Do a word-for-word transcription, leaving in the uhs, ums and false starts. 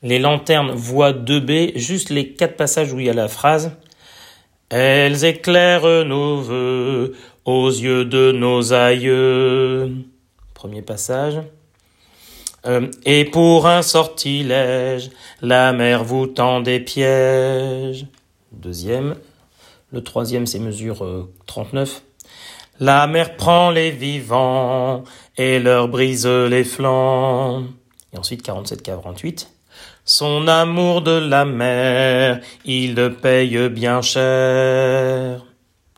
Les lanternes, voix deux B, juste les quatre passages où il y a la phrase « Elles éclairent nos vœux aux yeux de nos aïeux ». Premier passage. Euh, « Et pour un sortilège, la mer vous tend des pièges ». Deuxième. Le troisième, c'est mesure euh, trente-neuf. « La mer prend les vivants et leur brise les flancs ». Et ensuite, quarante-sept quarante-huit. Son amour de la mer, il le paye bien cher.